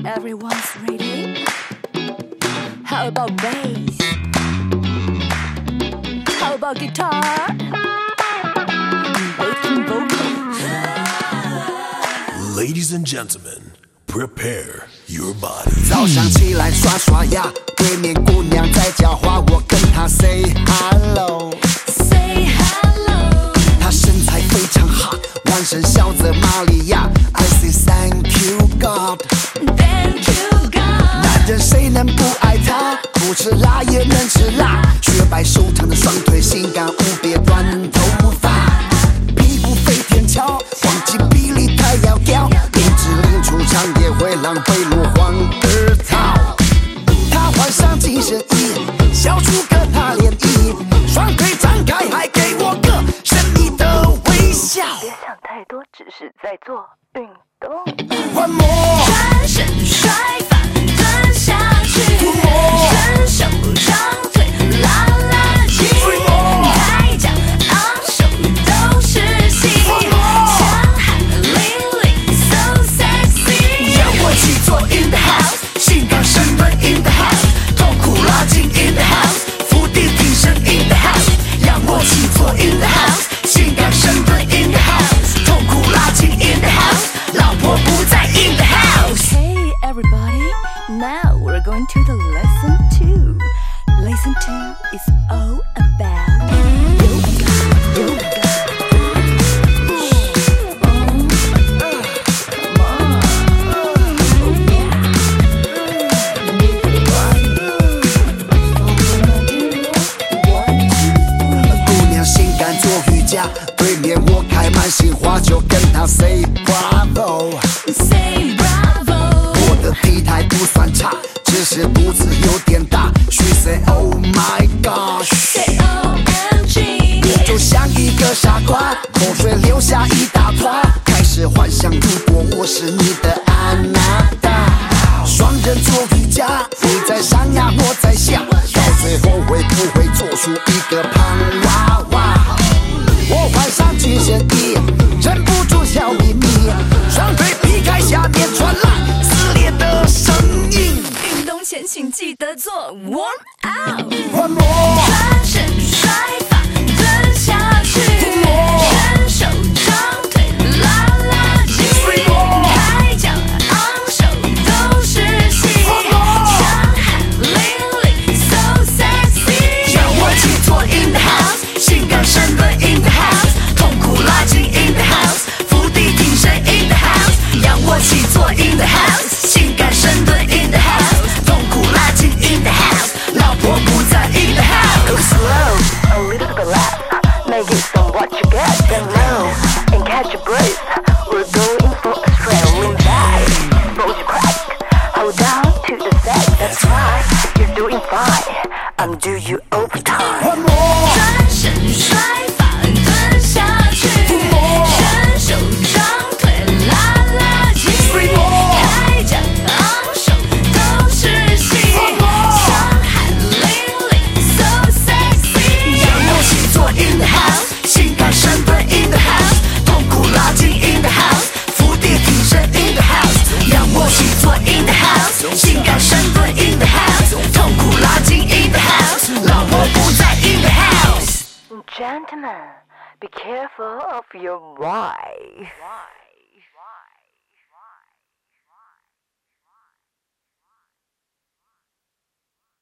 Everyone's ready. How about bass? How about guitar? Backing vocals. Ladies and gentlemen, prepare your body. 早上起来刷刷牙，对面姑娘在讲话，我跟她 say hello。Say hello。 她身材非常好，满身笑着玛利亚。I say thank you God。Thank you God。 男人谁能不爱她？不吃辣也能吃辣，雪白修长的双腿，性感无别短头发，屁股飞天桥，黄金比例太窈窕，林志玲出场也会狼狈落荒而逃。她换上紧身衣，笑出个大涟漪，双腿张开还给我个神秘的微笑。 别想太多，只是在做运动。 One more， 转身摔法蹲下去，伸手张腿拉拉筋，抬脚昂首都是戏，强悍凌厉 so sexy。 仰卧起坐 in the house， 性感深蹲 in the house， 痛苦拉筋 in the house， 伏地挺身 in the house， 仰卧起坐 in the house， 性感深蹲 in the house， 痛苦拉筋 in the house， 老婆不在 in the house。 Hey everybody, now we're going to the lesson 2. Lesson 2 is all about yoga. 姑娘性感做瑜伽，对面我开满心花，就跟她 say bravo。Say bravo。 我的体态不算差，只是肚子有点大。She say oh my gosh。Say OMG。 我就像一个傻瓜，口水流下一大坨，开始幻想如果我是你的安娜达。双人做瑜伽，你在上呀我在下，到最后会不会做出一个胖娃娃？我换上紧身衣，忍不住小秘密，双腿劈开，下面传来撕裂的声音。 运动前请记得做 warm out。 One more， 转身摔法蹲下去，伸手张腿拉拉筋，抬脚昂首都是戏，强悍凌厉 so sexy。 仰卧起坐 in the house， 性感深蹲 in the house， 痛苦拉筋 in the house， 伏地挺身 in the house， 仰卧起坐 in the house， 性感深蹲 in the house， 痛苦拉筋 in the house， 老婆不在 in the house。 Go slow, a little bit less, make it somewhat you get down low, and catch your breath. We're going for a straight lean back, roll your crack, hold on to the set. That's right, you're doing fine. Undo you overtime. One more， 转身摔法蹲下去，伸手张腿拉拉筋，抬脚昂首都是戏，强悍凌厉 so sexy。 仰卧起坐 in the house， 性感深蹲 in the house， 痛苦拉筋 in the house， 伏地挺身 in the house， 仰卧起坐 in the house， 性感深蹲 in the house， 痛苦拉筋 in the house， 老婆不在 in the house。 Gentlemen, be careful of your wife.